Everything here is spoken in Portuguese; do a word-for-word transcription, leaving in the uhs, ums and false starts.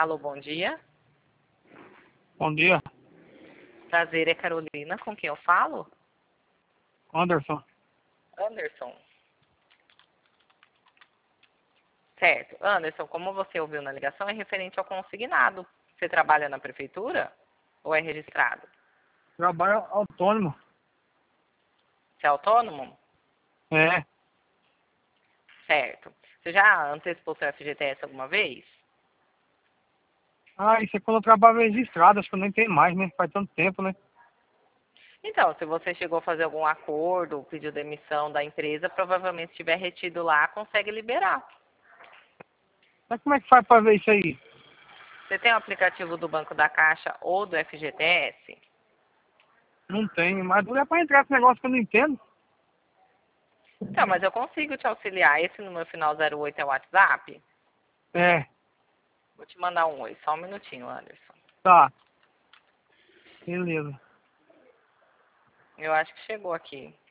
Alô, bom dia. Bom dia, Prazer, é Carolina, com quem eu falo? Anderson. Anderson. Certo. Anderson, como você ouviu na ligação, é referente ao consignado. Você trabalha na prefeitura ou é registrado? Trabalho autônomo. Você é autônomo? É. Certo. Você já antecipou seu F G T S alguma vez? Ah, isso é quando eu trabalho registrado, acho que eu nem tenho mais, né? Faz tanto tempo, né? Então, se você chegou a fazer algum acordo, pediu demissão da empresa, provavelmente se tiver retido lá, consegue liberar. Mas como é que faz pra ver isso aí? Você tem o aplicativo do Banco da Caixa ou do F G T S? Não tenho, mas não é pra entrar esse negócio que eu não entendo. Então, mas eu consigo te auxiliar. Esse número final zero oito é o WhatsApp? É, Vou te mandar um oi. Só um minutinho, Anderson. tá. Beleza. Eu acho que chegou aqui.